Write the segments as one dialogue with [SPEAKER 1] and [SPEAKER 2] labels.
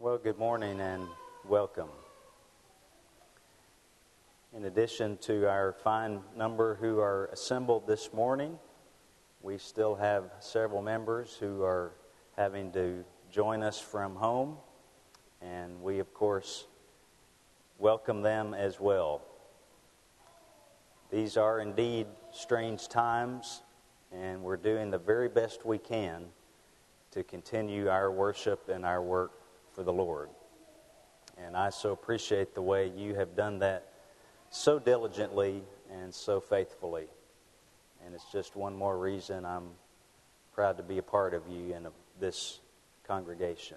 [SPEAKER 1] Well, good morning and welcome. In addition to our fine number who are assembled this morning, we still have several members who are having to join us from home, and we, of course, welcome them as well. These are indeed strange times, and we're doing the very best we can to continue our worship and our work for the Lord. And I so appreciate the way you have done that so diligently and so faithfully. And it's just one more reason I'm proud to be a part of you and of this congregation.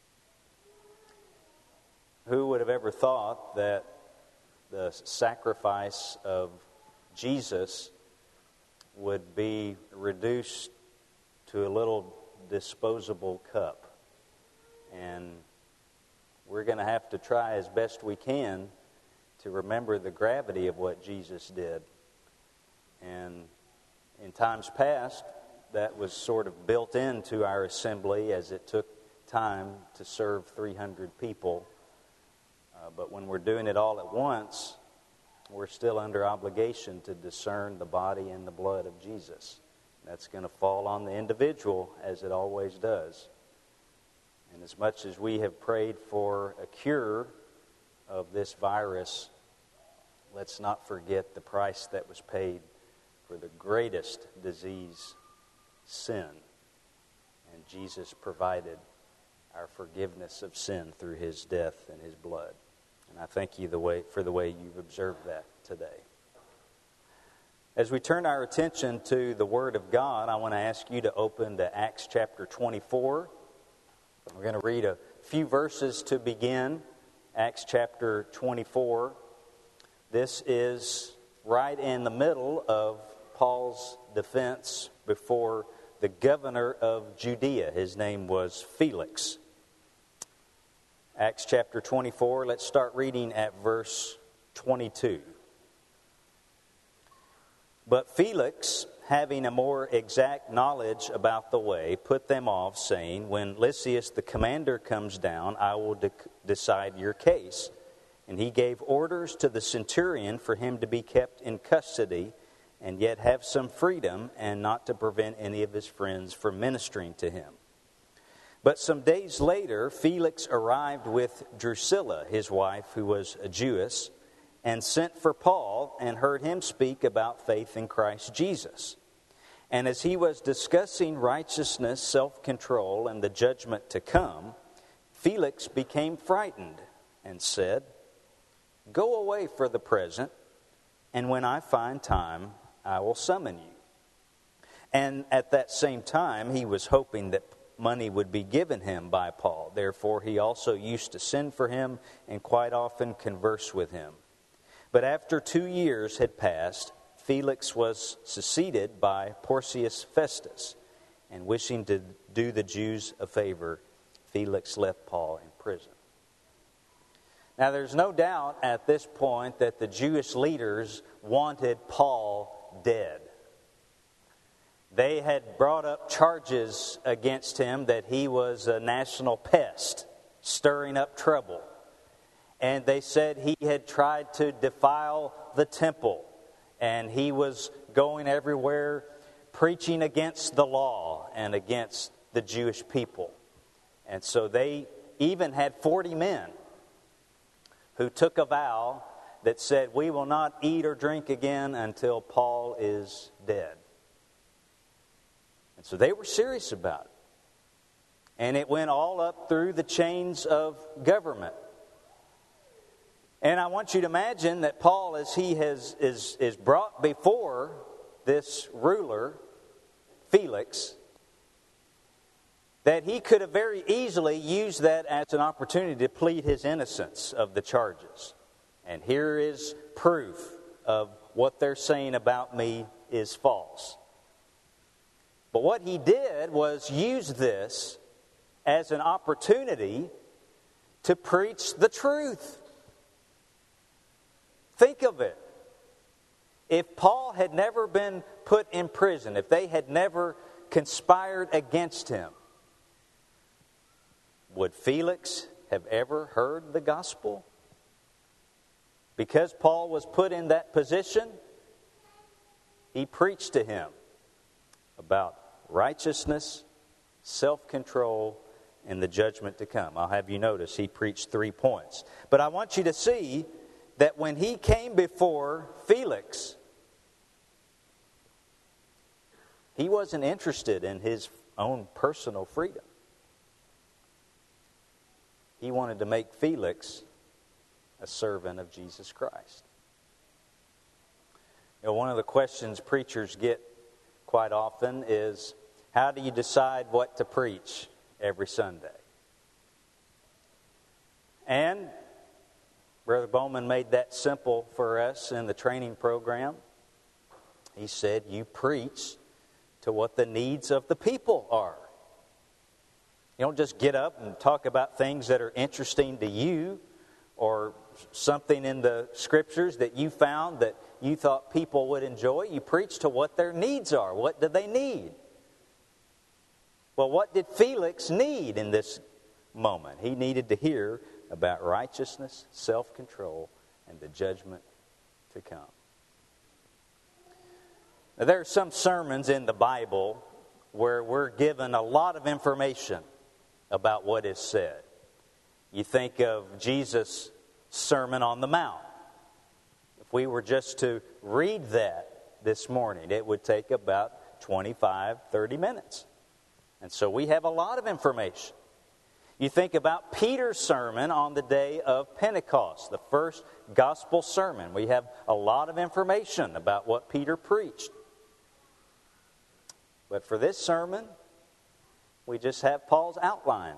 [SPEAKER 1] Who would have ever thought that the sacrifice of Jesus would be reduced to a little disposable cup? And we're going to have to try as best we can to remember the gravity of what Jesus did. And in times past, that was sort of built into our assembly as it took time to serve 300 people. But when we're doing it all at once, we're still under obligation to discern the body and the blood of Jesus. That's going to fall on the individual, as it always does. And as much as we have prayed for a cure of this virus, let's not forget the price that was paid for the greatest disease, sin. And Jesus provided our forgiveness of sin through His death and His blood. And I thank you for the way you've observed that today. As we turn our attention to the Word of God, I want to ask you to open to Acts chapter 24. We're going to read a few verses to begin. Acts chapter 24. This is right in the middle of Paul's defense before the governor of Judea. His name was Felix. Acts chapter 24, let's start reading at verse 22. But Felix, having a more exact knowledge about the way, put them off, saying, When Lysias the commander comes down, I will decide your case. And he gave orders to the centurion for him to be kept in custody, and yet have some freedom, and not to prevent any of his friends from ministering to him. But some days later, Felix arrived with Drusilla, his wife, who was a Jewess, and sent for Paul and heard him speak about faith in Christ Jesus. And as he was discussing righteousness, self-control, and the judgment to come, Felix became frightened and said, Go away for the present, and when I find time, I will summon you. And at that same time, he was hoping that money would be given him by Paul. Therefore, he also used to send for him and quite often converse with him. But after 2 years had passed, Felix was succeeded by Porcius Festus, and wishing to do the Jews a favor, Felix left Paul in prison. Now, there's no doubt at this point that the Jewish leaders wanted Paul dead. They had brought up charges against him that he was a national pest, stirring up trouble. And they said he had tried to defile the temple, and he was going everywhere preaching against the law and against the Jewish people. And so they even had 40 men who took a vow that said, We will not eat or drink again until Paul is dead. And so they were serious about it. And it went all up through the chains of government. And I want you to imagine that Paul, as he is brought before this ruler, Felix, that he could have very easily used that as an opportunity to plead his innocence of the charges. And here is proof of what they're saying about me is false. But what he did was use this as an opportunity to preach the truth. Think of it. If Paul had never been put in prison, if they had never conspired against him, would Felix have ever heard the gospel? Because Paul was put in that position, he preached to him about righteousness, self-control, and the judgment to come. I'll have you notice he preached 3 points. But I want you to see that when he came before Felix, he wasn't interested in his own personal freedom. He wanted to make Felix a servant of Jesus Christ. You know, one of the questions preachers get quite often is, how do you decide what to preach every Sunday? And Brother Bowman made that simple for us in the training program. He said, you preach to what the needs of the people are. You don't just get up and talk about things that are interesting to you or something in the Scriptures that you found that you thought people would enjoy. You preach to what their needs are. What do they need? Well, what did Felix need in this moment? He needed to hear about righteousness, self-control, and the judgment to come. Now, there are some sermons in the Bible where we're given a lot of information about what is said. You think of Jesus' Sermon on the Mount. If we were just to read that this morning, it would take about 25, 30 minutes. And so we have a lot of information. You think about Peter's sermon on the day of Pentecost, the first gospel sermon. We have a lot of information about what Peter preached. But for this sermon, we just have Paul's outline.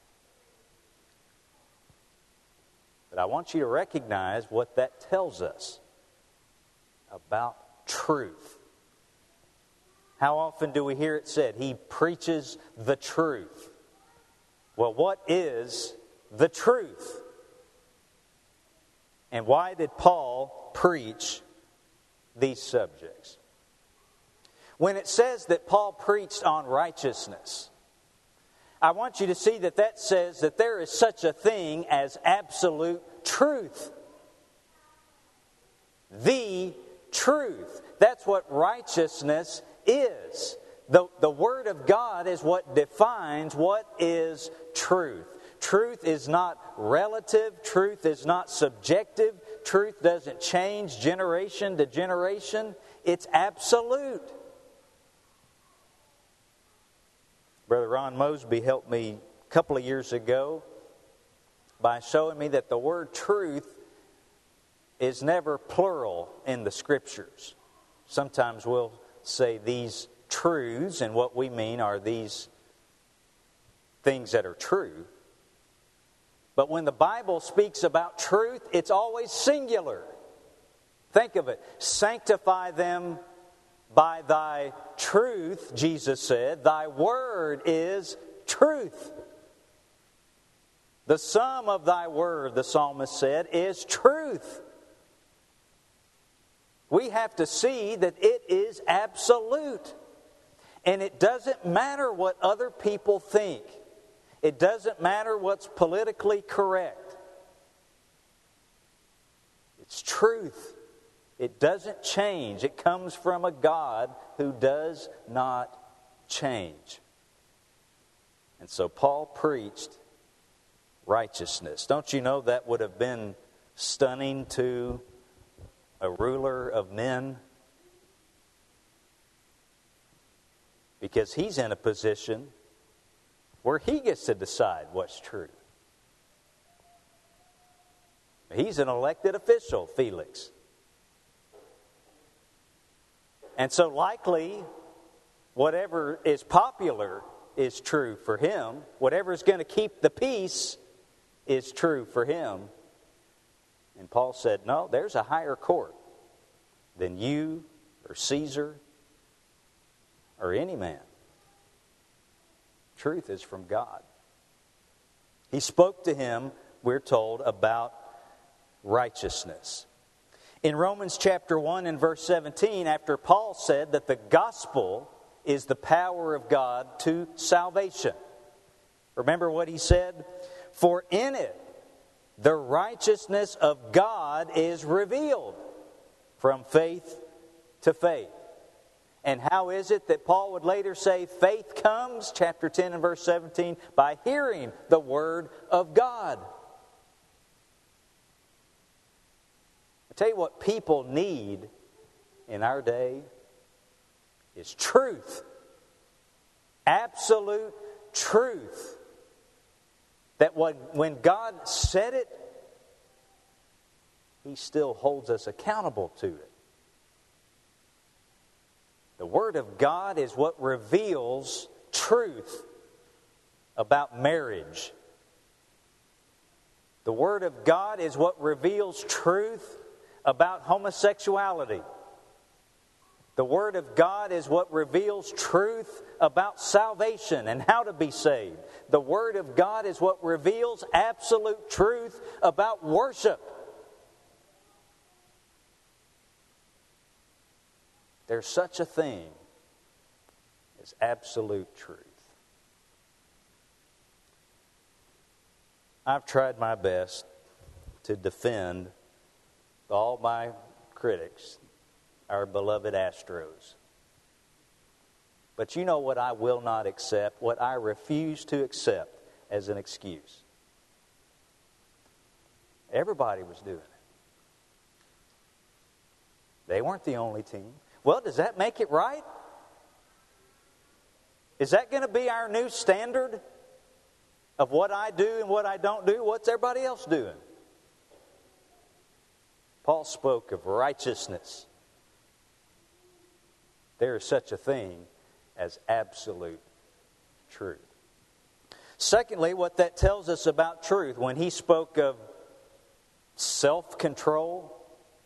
[SPEAKER 1] But I want you to recognize what that tells us about truth. How often do we hear it said, he preaches the truth? Well, what is the truth? And why did Paul preach these subjects? When it says that Paul preached on righteousness, I want you to see that that says that there is such a thing as absolute truth. The truth. That's what righteousness is. The Word of God is what defines what is truth. Truth is not relative. Truth is not subjective. Truth doesn't change generation to generation. It's absolute. Brother Ron Mosby helped me a couple of years ago by showing me that the word truth is never plural in the Scriptures. Sometimes we'll say these truths, and what we mean are these things that are true. But when the Bible speaks about truth, it's always singular. Think of it. Sanctify them by thy truth, Jesus said. Thy word is truth. The sum of thy word, the psalmist said, is truth. We have to see that it is absolute. And it doesn't matter what other people think. It doesn't matter what's politically correct. It's truth. It doesn't change. It comes from a God who does not change. And so Paul preached righteousness. Don't you know that would have been stunning to a ruler of men? Because he's in a position where he gets to decide what's true. He's an elected official, Felix. And so likely, whatever is popular is true for him. Whatever is going to keep the peace is true for him. And Paul said, no, there's a higher court than you or Caesar or any man. Truth is from God. He spoke to him, we're told, about righteousness. In Romans chapter 1 and verse 17, after Paul said that the gospel is the power of God to salvation. Remember what he said? "For in it the righteousness of God is revealed from faith to faith." And how is it that Paul would later say faith comes, chapter 10 and verse 17, by hearing the Word of God? I tell you what people need in our day is truth. Absolute truth. That when God said it, He still holds us accountable to it. The Word of God is what reveals truth about marriage. The Word of God is what reveals truth about homosexuality. The Word of God is what reveals truth about salvation and how to be saved. The Word of God is what reveals absolute truth about worship. There's such a thing as absolute truth. I've tried my best to defend all my critics, our beloved Astros. But you know what I will not accept, what I refuse to accept as an excuse? Everybody was doing it. They weren't the only team. Well, does that make it right? Is that going to be our new standard of what I do and what I don't do? What's everybody else doing? Paul spoke of righteousness. There is such a thing as absolute truth. Secondly, what that tells us about truth, when he spoke of self-control,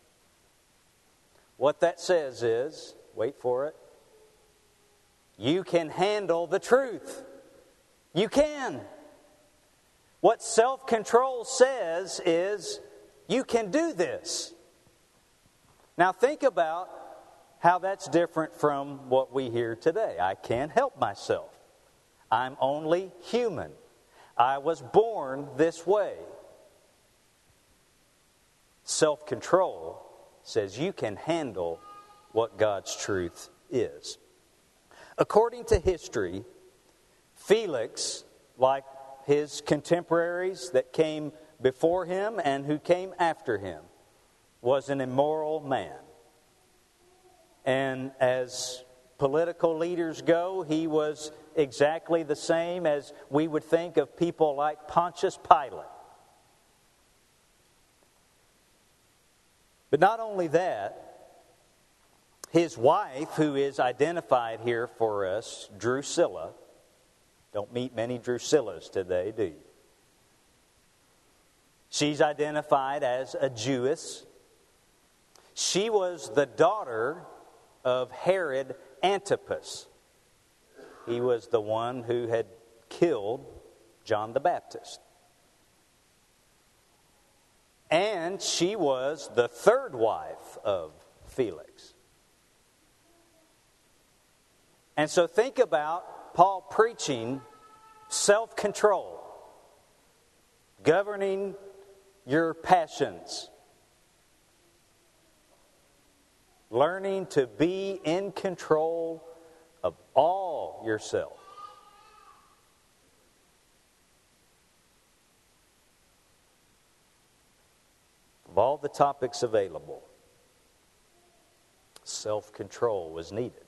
[SPEAKER 1] what that says is, wait for it, you can handle the truth. You can. What self-control says is, you can do this. Now think about how that's different from what we hear today. I can't help myself. I'm only human. I was born this way. Self-control says you can handle what God's truth is. According to history, Felix, like his contemporaries that came before him and who came after him, was an immoral man. And as political leaders go, he was exactly the same as we would think of people like Pontius Pilate. But not only that, his wife, who is identified here for us, Drusilla, don't meet many Drusillas today, do you? She's identified as a Jewess. She was the daughter of Herod Antipas. He was the one who had killed John the Baptist. And she was the third wife of Felix. And so think about Paul preaching self-control, governing your passions, learning to be in control of all yourself. Of all the topics available, self-control was needed.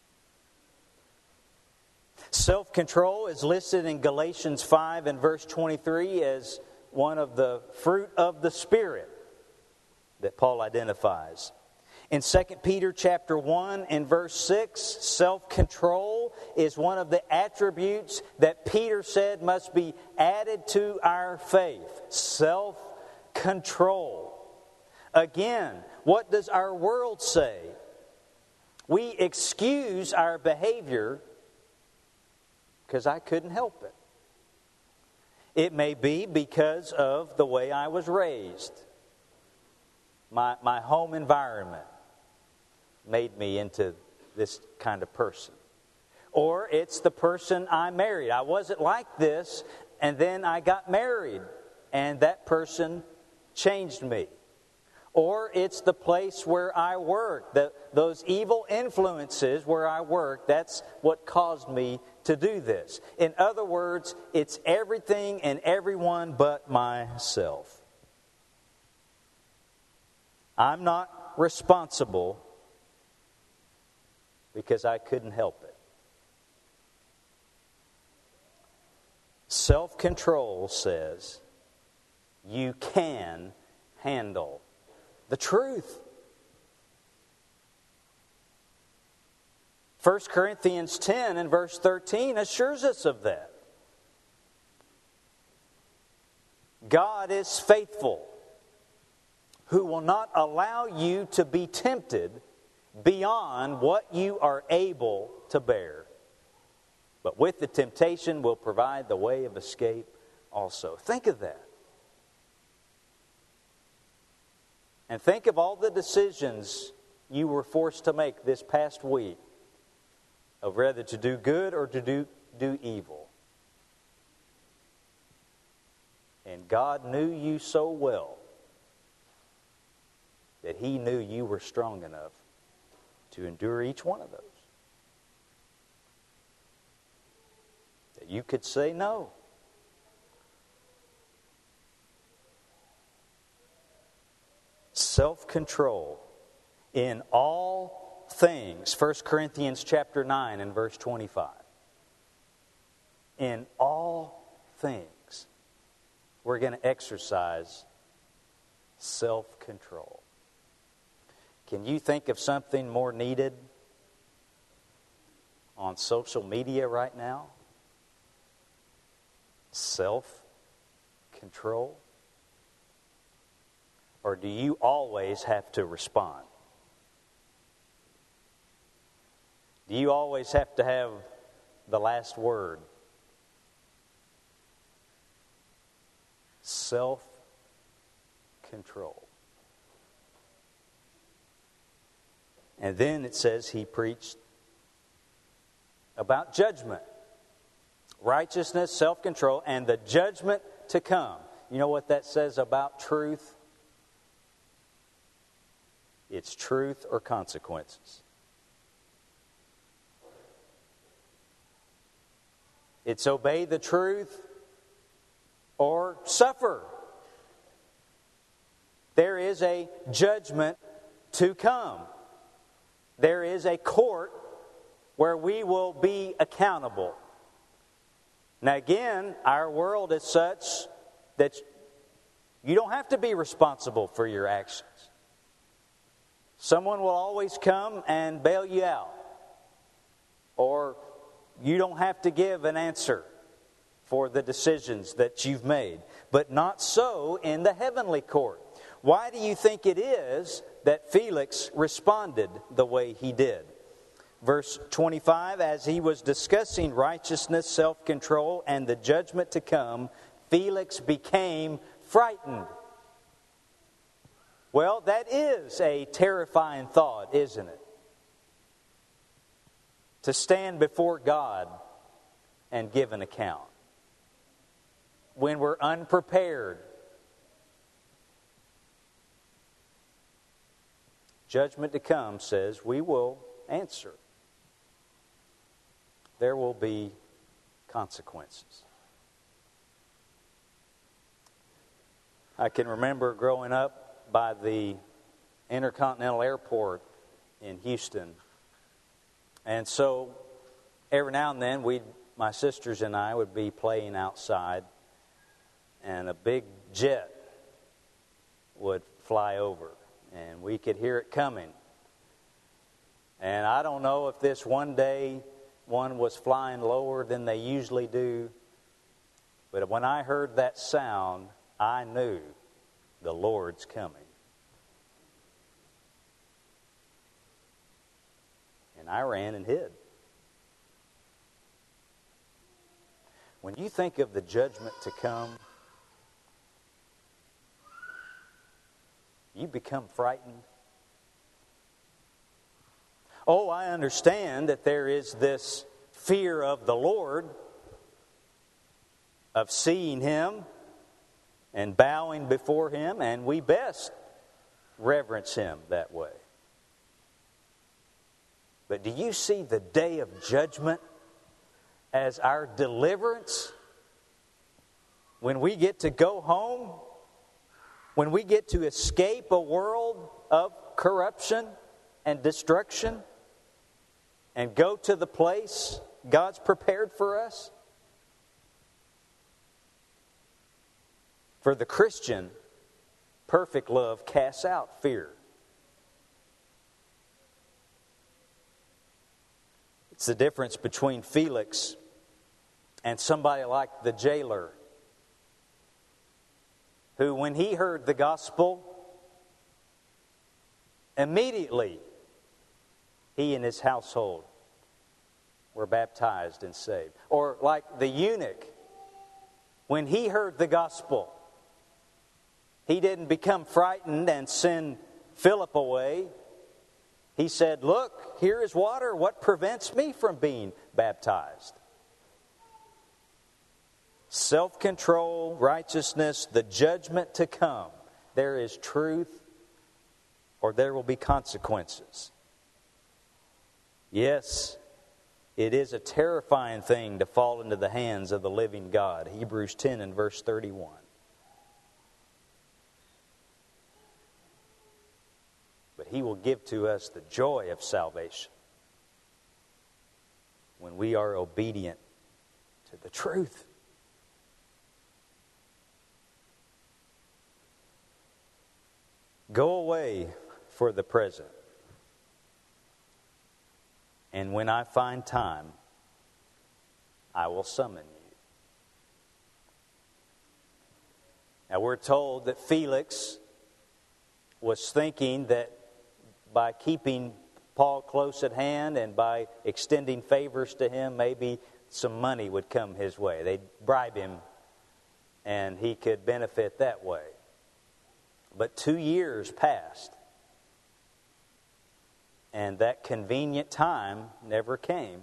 [SPEAKER 1] Self-control is listed in Galatians 5 and verse 23 as one of the fruit of the Spirit that Paul identifies. In 2 Peter chapter 1 and verse 6, self-control is one of the attributes that Peter said must be added to our faith. Self-control. Again, what does our world say? We excuse our behavior because I couldn't help it. It may be because of the way I was raised. My home environment made me into this kind of person. Or it's the person I married. I wasn't like this and then I got married, and that person changed me. Or it's the place where I work, those evil influences where I work, that's what caused me to do this. In other words, it's everything and everyone but myself. I'm not responsible because I couldn't help it. Self-control says you can handle the truth. 1 Corinthians 10 and verse 13 assures us of that. God is faithful, who will not allow you to be tempted beyond what you are able to bear, but with the temptation will provide the way of escape also. Think of that. And think of all the decisions you were forced to make this past week of whether to do good or to do evil. And God knew you so well that He knew you were strong enough to endure each one of those. That you could say no. Self-control in all things. 1 Corinthians chapter 9 and verse 25. In all things, we're going to exercise self-control. Can you think of something more needed on social media right now? Self-control? Or do you always have to respond? Do you always have to have the last word? Self-control. And then it says he preached about judgment, righteousness, self-control, and the judgment to come. You know what that says about truth? It's truth or consequences. It's obey the truth or suffer. There is a judgment to come. There is a court where we will be accountable. Now again, our world is such that you don't have to be responsible for your actions. Someone will always come and bail you out. Or you don't have to give an answer for the decisions that you've made. But not so in the heavenly court. Why do you think it is that Felix responded the way he did? Verse 25, as he was discussing righteousness, self-control, and the judgment to come, Felix became frightened. Well, that is a terrifying thought, isn't it? To stand before God and give an account when we're unprepared. Judgment to come says we will answer. There will be consequences. I can remember growing up by the Intercontinental Airport in Houston. And so every now and then my sisters and I would be playing outside and a big jet would fly over and we could hear it coming. And I don't know if this one day one was flying lower than they usually do, but when I heard that sound, I knew the Lord's coming. And I ran and hid. When you think of the judgment to come, you become frightened. Oh, I understand that there is this fear of the Lord. of seeing Him and bowing before Him, and we best reverence Him that way. But do you see the day of judgment as our deliverance? When we get to go home, when we get to escape a world of corruption and destruction and go to the place God's prepared for us? For the Christian, perfect love casts out fear. It's the difference between Felix and somebody like the jailer, who, when he heard the gospel, immediately he and his household were baptized and saved. Or like the eunuch, when he heard the gospel, he didn't become frightened and send Philip away. He said, "Look, here is water. What prevents me from being baptized?" Self-control, righteousness, the judgment to come. There is truth, or there will be consequences. Yes, it is a terrifying thing to fall into the hands of the living God. Hebrews 10 and verse 31. But He will give to us the joy of salvation when we are obedient to the truth. Go away for the present, and when I find time, I will summon you. Now we're told that Felix was thinking that by keeping Paul close at hand and by extending favors to him, maybe some money would come his way. They'd bribe him and he could benefit that way. But 2 years passed, and that convenient time never came.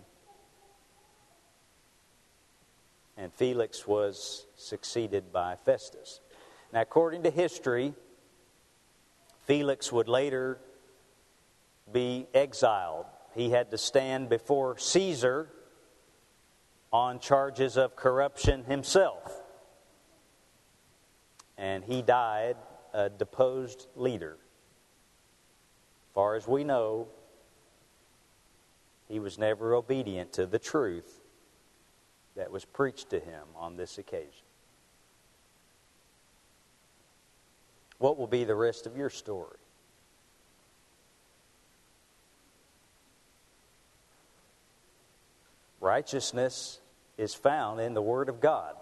[SPEAKER 1] And Felix was succeeded by Festus. Now, according to history, Felix would later be exiled. He had to stand before Caesar on charges of corruption himself. And he died a deposed leader. As far as we know, he was never obedient to the truth that was preached to him on this occasion. What will be the rest of your story? Righteousness is found in the Word of God,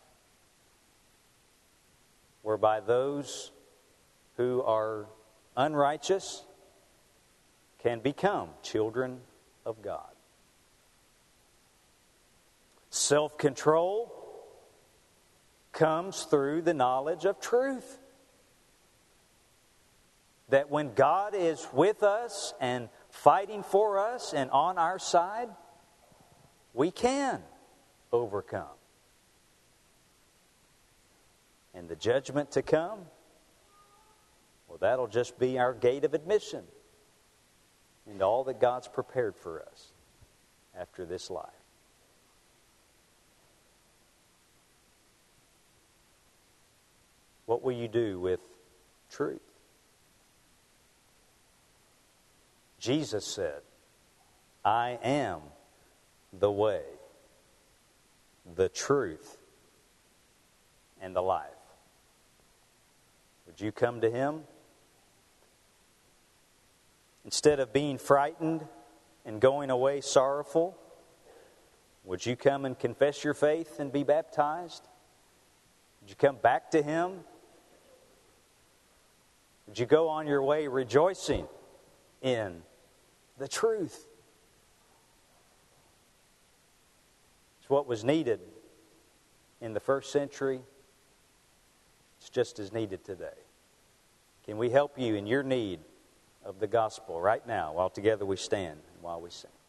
[SPEAKER 1] whereby those who are unrighteous can become children of God. Self-control comes through the knowledge of truth. That when God is with us and fighting for us and on our side, we can overcome. And the judgment to come, well, that'll just be our gate of admission into all that God's prepared for us after this life. What will you do with truth? Jesus said, "I am the way, the truth, and the life." Would you come to Him? Instead of being frightened and going away sorrowful, would you come and confess your faith and be baptized? Would you come back to Him? Would you go on your way rejoicing in the truth? It's what was needed in the first century. It's just as needed today. Can we help you in your need of the gospel right now while together we stand and while we sing?